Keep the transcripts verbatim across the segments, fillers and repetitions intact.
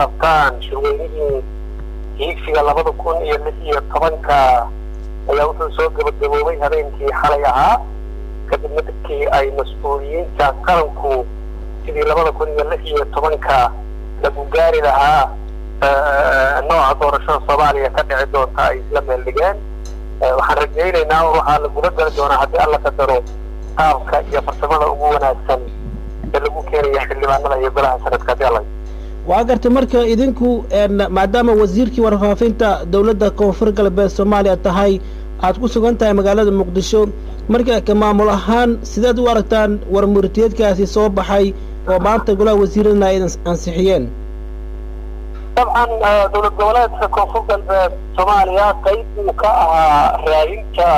qabtaan shirweynihii hiigsiga labada kun iyo lix iyo tobanka ayaa wuxuu soo gabagaboobay habeenkii xalay ahaa kadib markii ay mas-uuliyiinta qaranku sidii labada kun iyo lix iyo tobanka lagu gaari lahaa nooca doorashada Soomaaliya ka dhici doonta ay isla meel dhigeen. waxaan rajaynaynaa waxaa la guda gali doonaa haddii alla qadaro qaabka iyo farsamada ugu wanaagsan ee lagu keenayo xildhibaanada iyo golaha sanadka haddii alla waa gartay marka idinku maadaama wasiirkii warfaafinta dowladda koonfur galbeed Soomaaliya tahay aad ku sugan tahay magaalada Muqdisho marka ka maamul ahaan sidaad u aragtaan war murtiyeedkaasi soo baxay oo maanta golaha wasiirada ay ansixiyeen طبعا دولة جولات كونفور قلب سوماليا قيد وكاها راينتا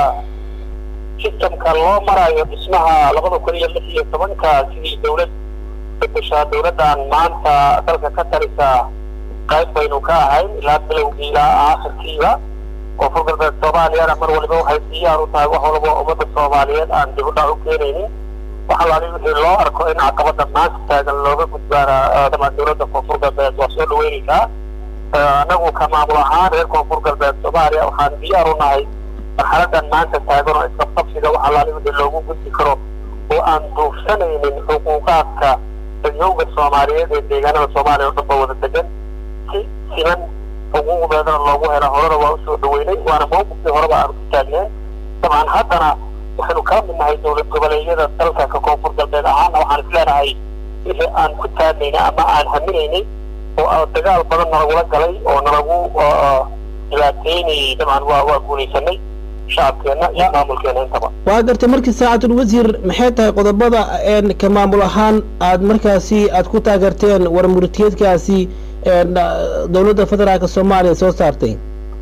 سيستم كان لو مرايا اسمها لغضو كلية التي يتبنكا سيدي دولة بكشا دولة عن مانتا تلك كترسا قيد بينوكاها لا بلو إلى آخر كيبا كونفور قلب سوماليا نمر ولبو حيثيا روتا وحولبو أمد السوماليا عن دهودا عكيريني وحلالي وحي الله أركو إن عقبت الناس تاقل لوغا كتبارا دمان دولة كونفور قلب وصول وينيكا anagu ka maamul ahaan reer koonfur galbeed Soomaaliya waxaan diyaar u nahay marxaladan maanta taagan oo isqabsiga waxa la leeyahay loogu gudbi karo oo aan duufsanaynin xuquuqaadka dadweynaha Soomaaliyeed ee deegaanada Soomaaliya oo dhanba wada degan si siman xuquuqdooda loogu helo horena waa soo dhaweynay waana mowqifkii horeba aan ku taagneen dabcan haddana waxaanu ka midnahay dowlad goboleedyada dalka ka koonfur galbeed ahaan waxaan isleenahay wixii aan ku taagnayna ama aan haminaynay oo dagaal badan nalagu galay oo nalagu dhibaataynay dabcan waa waa guulaysanay shacabkeena iyo maamulkeena intaba waa gartay markii saacatul wasiir maxay tahay qodobada een ka maamul ahaan aad markaasi aad ku taageerteen war murtiyeedkaasi een dowladda federaalka Soomaaliya soo saartay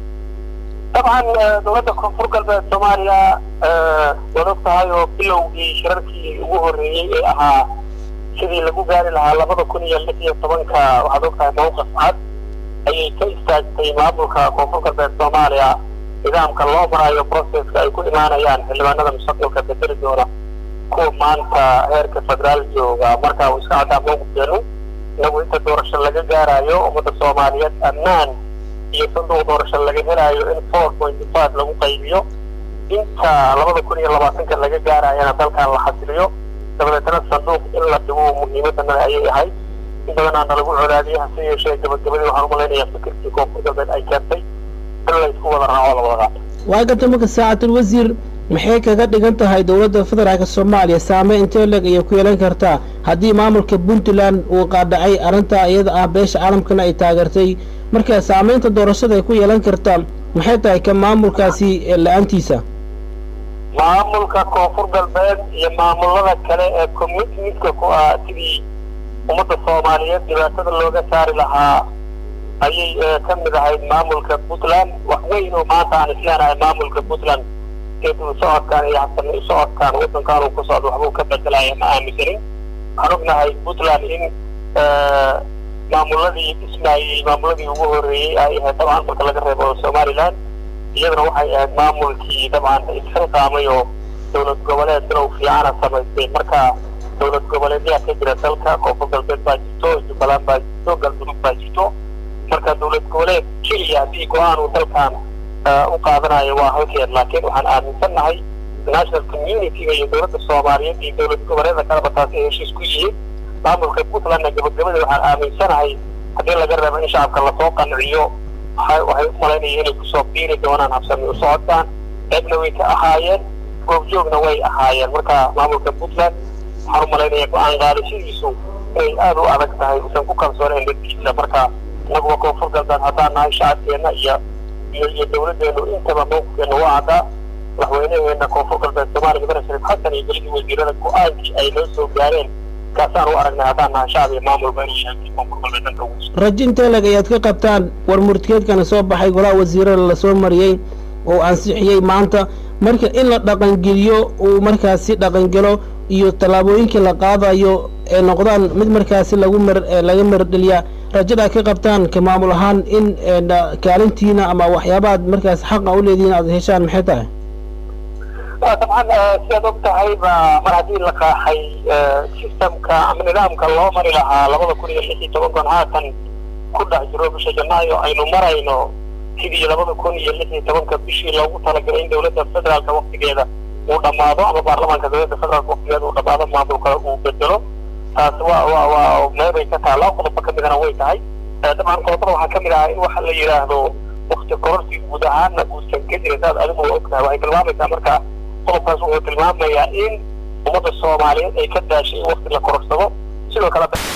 dabcan dowladda koonfur galbeed Soomaaliya wadaftahay oo bilowgii shirarkii ugu horeeyay ee ahaa sidii lagu gaari lahaa labada kun iyo lix iyo tobanka waxaad ogtahay mowqif cad ayay ka istaagtay maamulka koonfur galbeed Soomaaliya nidaamka loo marayo processka ay ku imaanayaan xildhibaanada mustaqbalka bedeli doona kuwa maanta heerka federaal jooga marka uu iska caddaa mowqifkeenu inagu inta doorasho laga gaarayo ummadda Soomaaliyeed ammaan iyo sanduuq doorasho laga helayo in four point five lagu qaybiyo inta labada kun iyo labaatanka laga gaarayana dalkan la xasiliyo dabadana sanduuq in la dhigo muhiimadana ayay ahay in badan aan lagu colaadiyay hase yeeshee gabagabadii waxaan u maleynayaa fikirkii koonfur galbeed ay keentay in la isku wada raaco la wada qaato waa gartay marka saacatul wasiir maxay kaga dhigan tahay dowladda federaalka Soomaaliya saameyn intee leg ay ku yeelan kartaa haddii maamulka Puntland uu qaadacay arrinta iyada ah beesha caalamkana ay taageertay marka saameynta doorashada ay ku yeelan kartaa maxay tahay ka maamulkaasi la'aantiisa maamulka koonfur galbeed iyo maamulada kale ee commitmentka ku ah sidii ummadda Soomaaliyeed dhibaatada looga saari lahaa ayay ka mid ahayd maamulka Puntland wax weyn oo maanta aan isleenahay maamulka Puntland ee uu socodkaan iyo habsan u socodkaan wadankaan uu ku socdo waxbuu ka bedelayaa ma aaminsanin waxaan ognahay Puntland in maamuladii ismaayay maamuladii ugu horeeyay ay ahayd dabcan marka laga reebo Somaliland iyadana waxay ahayd maamulkii dabcan isxilqaamay oo dowlad goboleed bilow fiican samaysay marka dowlad goboleedyada ka jira dalka koonfur galbeed baa jirto Jubbaland baa jirto galmudug baa jirto marka dowlad goboleed keliya haddii go-aan uu dalkan u qaadanayo waa halkeed laakiin waxaan aaminsanahay national community-ga iyo dowladda Soomaaliyeed iyo dowlad goboleedyada kaleba taasi ay heshiis ku yihiin maamulka Puntland gabagabada waxaan aaminsanahay haddii laga reebo in shacabka lasoo qanciyo waxay u malaynayeen inay kusoo biiri doonaan habsami u socodkaan eegna way ka ahaayeen goobjoogna way ahaayeen marka maamulka Puntland waxaan u malaynayaa go-aan qaadashadiisu inay aad u adag tahay usan ku kalsoonayn dadkiisa marka inagu koonfur galbeed haddaan nahay shacabkeena iyo iyo dowladdeenu intaba mowqifkeena waa caddaa madaxweynaheena koonfur galbeed Soomaaliya Mudane Shariif Xasan iyo golihii wasiirada go-aankii ay noo soo gaareen kaasaan u aragnay haddaan nahay shacab iyo maamul baa inuu yahay koonfur galbeed dhanka ugu rajo intee leg ayaad ka qabtaan war murtiyeedkana soo baxay golaha wasiirada la soo mariyey oo ansixiyey maanta marka in la dhaqangeliyo uu markaasi dhaqangelo iyo tallaabooyinkii la qaadayo ee noqdaan mid markaasi lagu mar laga mardhaliya rajada ka qabtaan ka maamul ahaan in kaalintiina ama waxyaabaha markaas xaq u leediin aad heshaan maxay tahay طبعا سيادة أبتهاي مرحدين لك حي سيستم كأمن نظام كالله مري لها لغضا كوريا اللي تبقون هاتن كل عجرو بش جنايو أي نمرينو كذي لبض كون يلتي تمام كبشي لو تلقين دولة الفدرال كوقت كذا ودماغه أما برلمان كذا الفدرال كوقت كذا ودماغه ما بقى وبدله سواء و وما بيكتعلق قلبك بدنا ويتعي طبعا قلبنا وحكمنا وحل يراهنو وقت كورسي ودعانا وسنكدر ذات ألم وأكنا وهي كلامة أمريكا قلبنا سوى كلامة يا إن ومضى الصوماليين أي كده شيء وقت اللي كورسه سلوا كلام